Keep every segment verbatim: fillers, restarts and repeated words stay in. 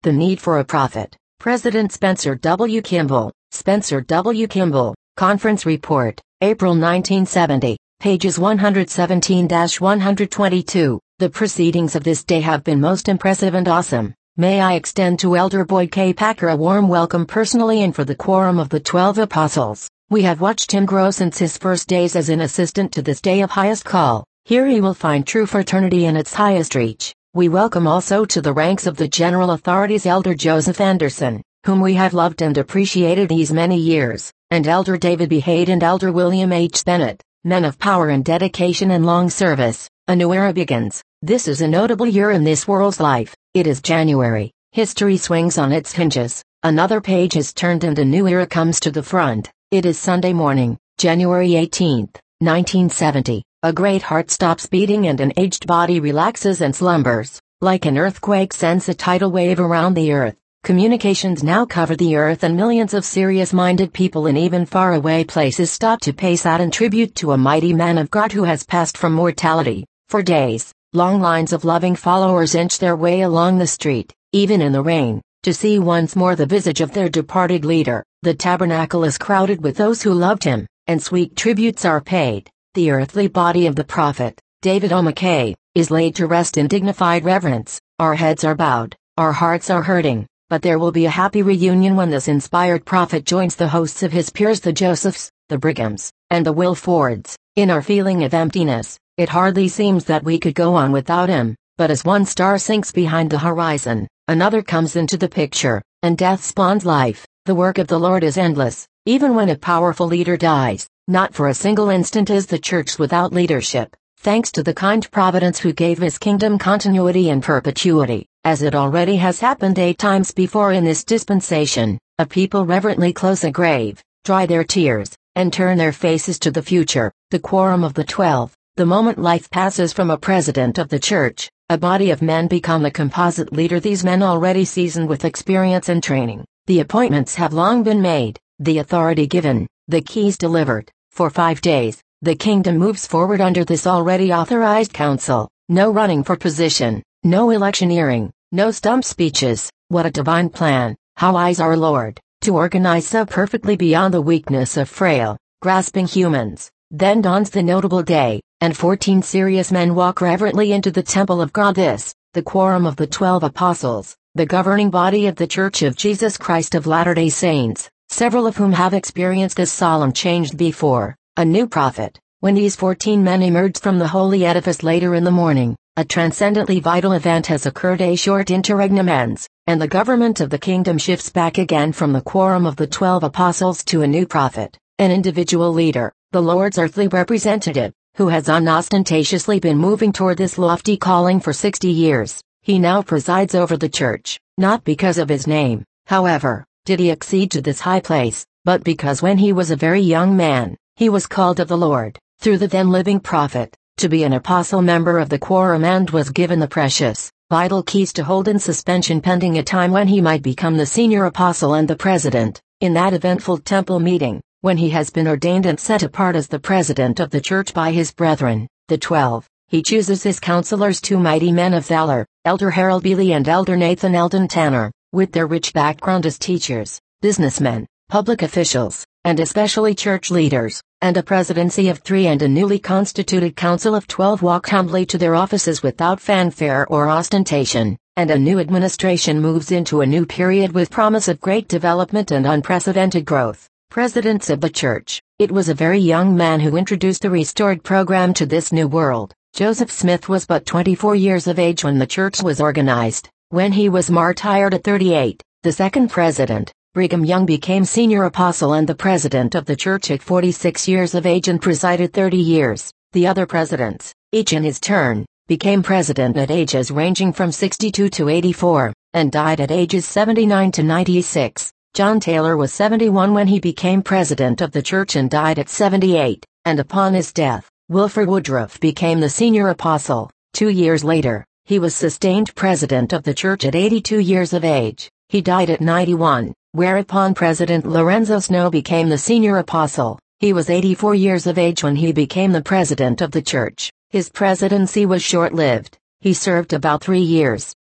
the need for a prophet. President Spencer W. Kimball, Spencer W. Kimball, Conference Report, April nineteen seventy, pages one seventeen to one twenty-two. The proceedings of this day have been most impressive and awesome. May I extend to Elder Boyd K. Packer a warm welcome personally and for the quorum of the twelve apostles. We have watched him grow since his first days as an assistant to this day of highest call. Here he will find true fraternity in its highest reach. We welcome also to the ranks of the general authorities Elder Joseph Anderson, whom we have loved and appreciated these many years, and Elder David B. Haid and Elder William H. Bennett, men of power and dedication and long service. A new era begins. This is a notable year in this world's life. It is January. History swings on its hinges. Another page is turned and a new era comes to the front. It is Sunday morning, January eighteenth, nineteen seventy. A great heart stops beating and an aged body relaxes and slumbers. Like an earthquake sends a tidal wave around the earth. Communications now cover the earth and millions of serious-minded people in even far-away places stop to pay sad and tribute to a mighty man of God who has passed from mortality. For days, long lines of loving followers inch their way along the street, even in the rain, to see once more the visage of their departed leader. The tabernacle is crowded with those who loved him, and sweet tributes are paid. The earthly body of the prophet, David O. McKay, is laid to rest in dignified reverence. Our heads are bowed, our hearts are hurting, but there will be a happy reunion when this inspired prophet joins the hosts of his peers, the Josephs, the Brighams, and the Wilfords. In our feeling of emptiness, it hardly seems that we could go on without him, but as one star sinks behind the horizon, another comes into the picture, and death spawns life. The work of the Lord is endless, even when a powerful leader dies. Not for a single instant is the church without leadership, thanks to the kind providence who gave his kingdom continuity and perpetuity, as it already has happened eight times before in this dispensation. A people reverently close a grave, dry their tears, and turn their faces to the future. The quorum of the twelve. The moment life passes from a president of the church, a body of men become the composite leader. These men already seasoned with experience and training. The appointments have long been made, the authority given, the keys delivered. For five days, the kingdom moves forward under this already authorized council. No running for position, no electioneering, no stump speeches. What a divine plan, how wise our Lord, to organize so perfectly beyond the weakness of frail, grasping humans. Then dawns the notable day, and fourteen serious men walk reverently into the temple of God. This, the quorum of the twelve apostles, the governing body of the Church of Jesus Christ of Latter-day Saints, several of whom have experienced this solemn change before. A new prophet. When these fourteen men emerged from the holy edifice later in the morning, a transcendently vital event has occurred. A short interregnum ends, and the government of the kingdom shifts back again from the quorum of the twelve apostles to a new prophet, an individual leader, the Lord's earthly representative, who has unostentatiously been moving toward this lofty calling for sixty years. He now presides over the church, not because of his name, however, did he accede to this high place, but because when he was a very young man, he was called of the Lord, through the then living prophet, to be an apostle member of the quorum and was given the precious, vital keys to hold in suspension pending a time when he might become the senior apostle and the president. In that eventful temple meeting, when he has been ordained and set apart as the president of the church by his brethren, the twelve, he chooses his counselors, two mighty men of valor, Elder Harold Bealey and Elder Nathan Eldon Tanner, with their rich background as teachers, businessmen, public officials, and especially church leaders, and a presidency of three and a newly constituted council of twelve walk humbly to their offices without fanfare or ostentation, and a new administration moves into a new period with promise of great development and unprecedented growth. Presidents of the church. It was a very young man who introduced the restored program to this new world. Joseph Smith was but twenty-four years of age when the church was organized. When he was martyred at thirty-eight, the second president, Brigham Young, became senior apostle and the president of the church at forty-six years of age and presided thirty years. The other presidents, each in his turn, became president at ages ranging from sixty-two to eighty-four, and died at ages seventy-nine to ninety-six. John Taylor was seventy-one when he became president of the church and died at seventy-eight, and upon his death, Wilford Woodruff became the senior apostle. Two years later, he was sustained president of the church at eighty-two years of age. He died at ninety-one, whereupon President Lorenzo Snow became the senior apostle. He was eighty-four years of age when he became the president of the church. His presidency was short-lived. He served about three years.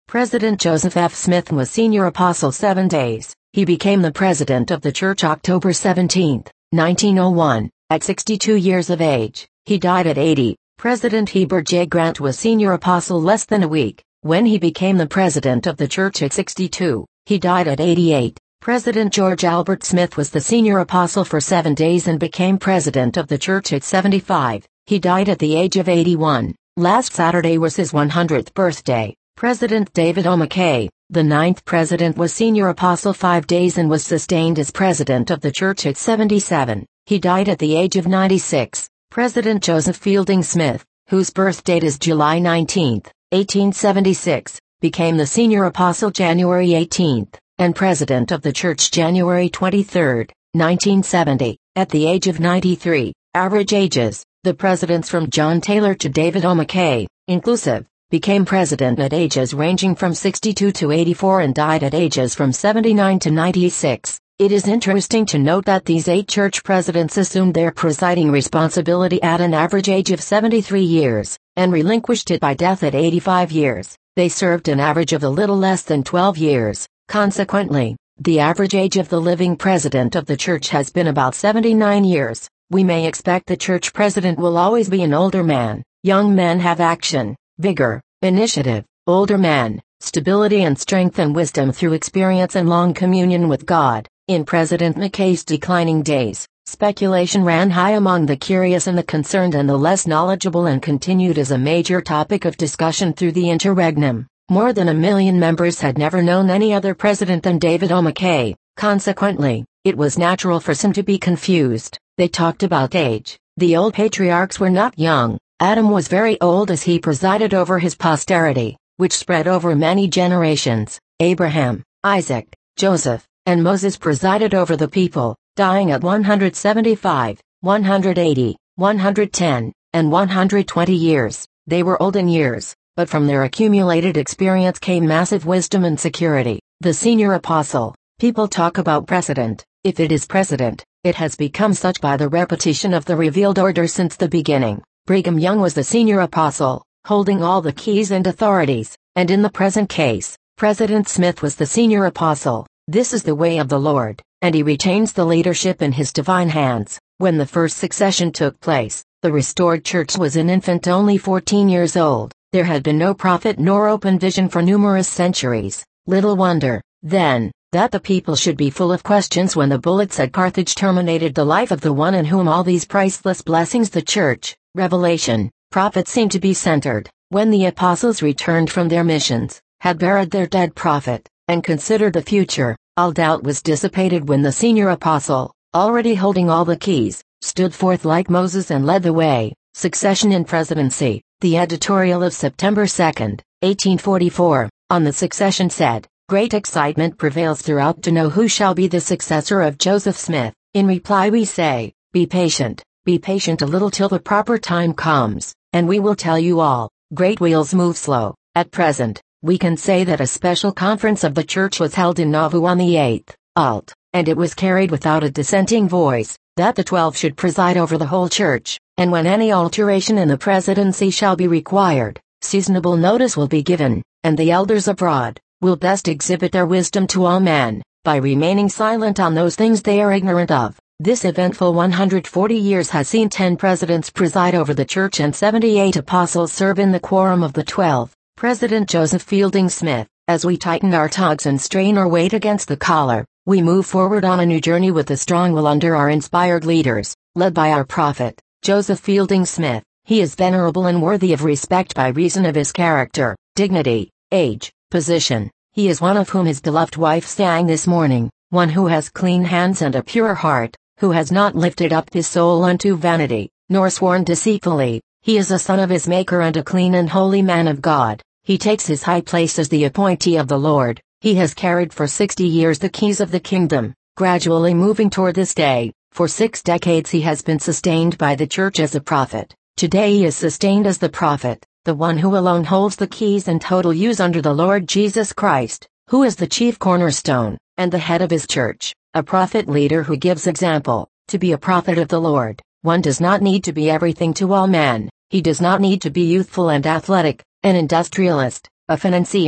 President Joseph F. Smith was senior apostle seven days. He became the president of the church October seventeenth, nineteen oh one, at sixty-two years of age. He died at eighty. President Heber J. Grant was senior apostle less than a week when he became the president of the church at sixty-two. He died at eighty-eight. President George Albert Smith was the senior apostle for seven days and became president of the church at seventy-five. He died at the age of eighty-one. Last Saturday was his one hundredth birthday. President David O. McKay, the ninth president, was senior apostle five days and was sustained as president of the church at seventy-seven. He died at the age of ninety-six. President Joseph Fielding Smith, whose birth date is July nineteenth, eighteen seventy-six, became the senior apostle January eighteenth, and president of the church January twenty-third, nineteen seventy, at the age of ninety-three. Average ages: the presidents from John Taylor to David O. McKay, inclusive, became president at ages ranging from sixty-two to eighty-four and died at ages from seventy-nine to ninety-six. It is interesting to note that these eight church presidents assumed their presiding responsibility at an average age of seventy-three years, and relinquished it by death at eighty-five years. They served an average of a little less than twelve years. Consequently, the average age of the living president of the church has been about seventy-nine years. We may expect the church president will always be an older man. Young men have action, vigor, initiative. Older men, stability and strength and wisdom through experience and long communion with God. In President McKay's declining days, speculation ran high among the curious and the concerned and the less knowledgeable and continued as a major topic of discussion through the interregnum. More than a million members had never known any other president than David O. McKay. Consequently, it was natural for some to be confused. They talked about age. The old patriarchs were not young. Adam was very old as he presided over his posterity, which spread over many generations. Abraham, Isaac, Joseph, and Moses presided over the people, dying at one hundred seventy-five, one hundred eighty, one hundred ten, and one hundred twenty years. They were old in years, but from their accumulated experience came massive wisdom and security. The senior apostle. People talk about precedent. If it is precedent, it has become such by the repetition of the revealed order since the beginning. Brigham Young was the senior apostle, holding all the keys and authorities, and in the present case, President Smith was the senior apostle. This is the way of the Lord, and he retains the leadership in his divine hands. When the first succession took place, the restored church was an infant only fourteen years old. There had been no prophet nor open vision for numerous centuries. Little wonder, then, that the people should be full of questions when the bullets at Carthage terminated the life of the one in whom all these priceless blessings, the church. Revelation, prophets seemed to be centered. When the apostles returned from their missions, had buried their dead prophet, and considered the future, all doubt was dissipated when the senior apostle, already holding all the keys, stood forth like Moses and led the way. Succession in presidency. The editorial of September second, eighteen forty-four, on the succession said, "Great excitement prevails throughout to know who shall be the successor of Joseph Smith. In reply we say, be patient, be patient a little till the proper time comes, and we will tell you all. Great wheels move slow. At present, we can say that a special conference of the church was held in Nauvoo on the eighth, Alt, and it was carried without a dissenting voice, that the twelve should preside over the whole church, and when any alteration in the presidency shall be required, seasonable notice will be given, and the elders abroad will best exhibit their wisdom to all men, by remaining silent on those things they are ignorant of." This eventful one hundred forty years has seen ten presidents preside over the church and seventy-eight apostles serve in the quorum of the twelve. President Joseph Fielding Smith. As we tighten our togs and strain our weight against the collar, we move forward on a new journey with a strong will under our inspired leaders, led by our prophet, Joseph Fielding Smith. He is venerable and worthy of respect by reason of his character, dignity, age, position. He is one of whom his beloved wife sang this morning, one who has clean hands and a pure heart, who has not lifted up his soul unto vanity, nor sworn deceitfully. He is a son of his Maker and a clean and holy man of God. He takes his high place as the appointee of the Lord. He has carried for sixty years the keys of the kingdom, gradually moving toward this day. For six decades he has been sustained by the church as a prophet. Today he is sustained as the prophet, the one who alone holds the keys in total use under the Lord Jesus Christ, who is the chief cornerstone, and the head of his church. A prophet leader who gives example. To be a prophet of the Lord, one does not need to be everything to all men. He does not need to be youthful and athletic, an industrialist, a financier,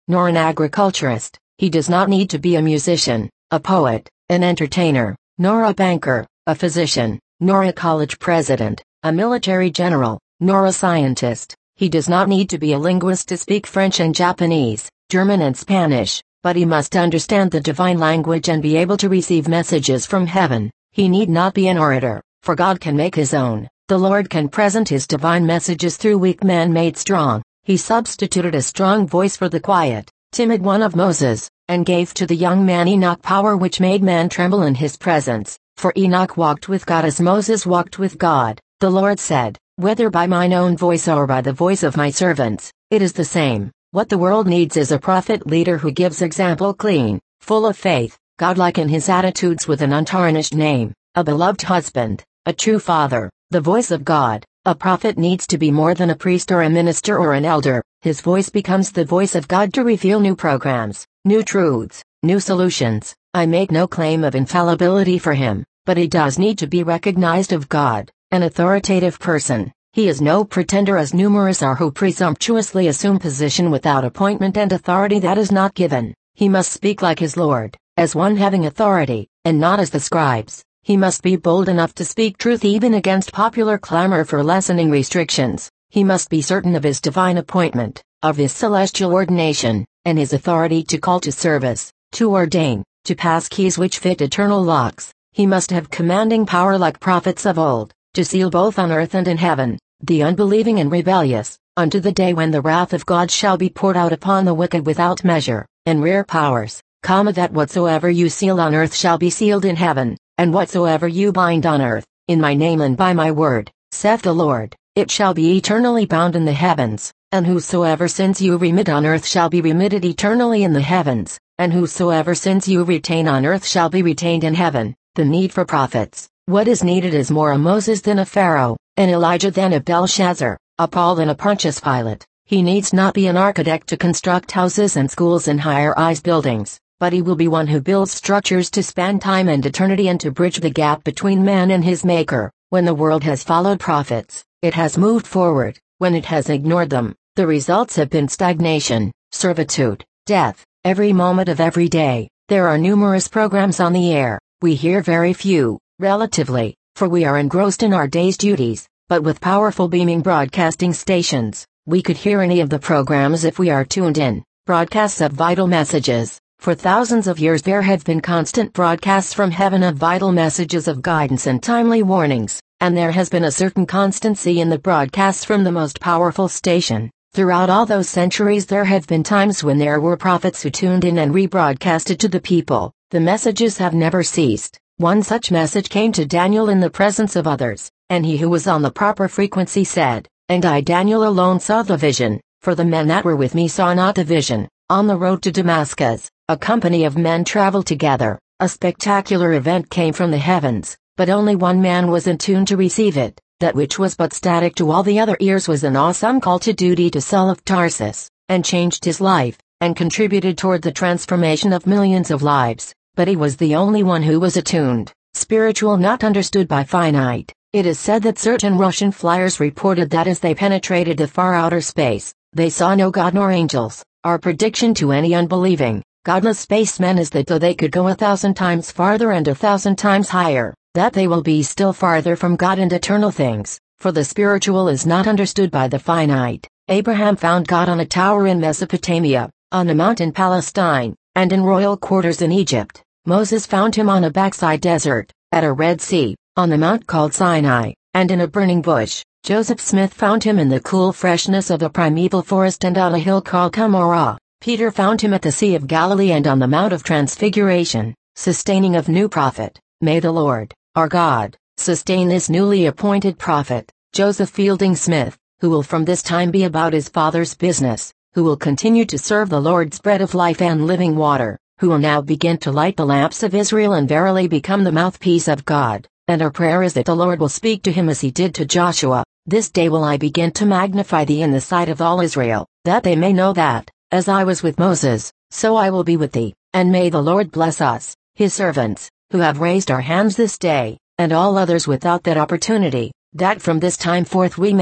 nor an agriculturist. He does not need to be a musician, a poet, an entertainer, nor a banker, a physician, nor a college president, a military general, nor a scientist. He does not need to be a linguist to speak French and Japanese, German and Spanish, but he must understand the divine language and be able to receive messages from heaven. He need not be an orator, for God can make his own. The Lord can present his divine messages through weak men made strong. He substituted a strong voice for the quiet, timid one of Moses, and gave to the young man Enoch power which made man tremble in his presence. For Enoch walked with God as Moses walked with God. The Lord said, whether by mine own voice or by the voice of my servants, it is the same. What the world needs is a prophet leader who gives example clean, full of faith, godlike in his attitudes with an untarnished name, a beloved husband, a true father, the voice of God. A prophet needs to be more than a priest or a minister or an elder. His voice becomes the voice of God to reveal new programs, new truths, new solutions. I make no claim of infallibility for him, but he does need to be recognized of God, an authoritative person. He is no pretender as numerous are who presumptuously assume position without appointment and authority that is not given. He must speak like his Lord, as one having authority, and not as the scribes. He must be bold enough to speak truth even against popular clamor for lessening restrictions. He must be certain of his divine appointment, of his celestial ordination, and his authority to call to service, to ordain, to pass keys which fit eternal locks. He must have commanding power like prophets of old, to seal both on earth and in heaven, the unbelieving and rebellious, unto the day when the wrath of God shall be poured out upon the wicked without measure, and rare powers, comma that whatsoever you seal on earth shall be sealed in heaven, and whatsoever you bind on earth, in my name and by my word, saith the Lord, it shall be eternally bound in the heavens, and whosoever sins you remit on earth shall be remitted eternally in the heavens, and whosoever sins you retain on earth shall be retained in heaven. The need for prophets. What is needed is more a Moses than a Pharaoh, an Elijah than a Belshazzar, a Paul than a Pontius Pilate. He needs not be an architect to construct houses and schools and higher-rise buildings, but he will be one who builds structures to span time and eternity and to bridge the gap between man and his maker. When the world has followed prophets, it has moved forward. When it has ignored them, the results have been stagnation, servitude, death, every moment of every day. There are numerous programs on the air. We hear very few, relatively, for we are engrossed in our day's duties, but with powerful beaming broadcasting stations, we could hear any of the programs if we are tuned in. Broadcasts of vital messages. For thousands of years there have been constant broadcasts from heaven of vital messages of guidance and timely warnings, and there has been a certain constancy in the broadcasts from the most powerful station. Throughout all those centuries there have been times when there were prophets who tuned in and rebroadcasted to the people. The messages have never ceased. One such message came to Daniel in the presence of others, and he who was on the proper frequency said, and I Daniel alone saw the vision, for the men that were with me saw not the vision. On the road to Damascus, a company of men traveled together. A spectacular event came from the heavens, but only one man was in tune to receive it. That which was but static to all the other ears was an awesome call to duty to Saul of Tarsus, and changed his life, and contributed toward the transformation of millions of lives. But he was the only one who was attuned, spiritual, not understood by finite. It is said that certain Russian flyers reported that as they penetrated the far outer space, they saw no God nor angels. Our prediction to any unbelieving, godless spacemen is that though they could go a thousand times farther and a thousand times higher, that they will be still farther from God and eternal things, for the spiritual is not understood by the finite. Abraham found God on a tower in Mesopotamia, on a mount in Palestine, and in royal quarters in Egypt. Moses found him on a backside desert, at a Red Sea, on the mount called Sinai, and in a burning bush. Joseph Smith found him in the cool freshness of a primeval forest and on a hill called Cumorah. Peter found him at the Sea of Galilee and on the Mount of Transfiguration, sustaining of new prophet. May the Lord, our God, sustain this newly appointed prophet, Joseph Fielding Smith, who will from this time be about his Father's business, who will continue to serve the Lord's bread of life and living water, who will now begin to light the lamps of Israel and verily become the mouthpiece of God. And our prayer is that the Lord will speak to him as he did to Joshua. This day will I begin to magnify thee in the sight of all Israel, that they may know that, as I was with Moses, so I will be with thee. And may the Lord bless us, his servants, who have raised our hands this day, and all others without that opportunity, that from this time forth we may,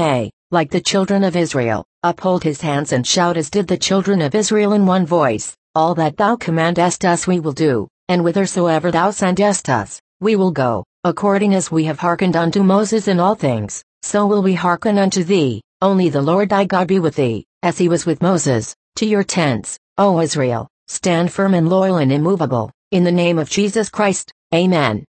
like the children of Israel, uphold his hands and shout as did the children of Israel in one voice, all that thou commandest us we will do, and whithersoever thou sendest us, we will go, according as we have hearkened unto Moses in all things, so will we hearken unto thee, only the Lord thy God be with thee, as he was with Moses. To your tents, O Israel, stand firm and loyal and immovable, in the name of Jesus Christ, Amen.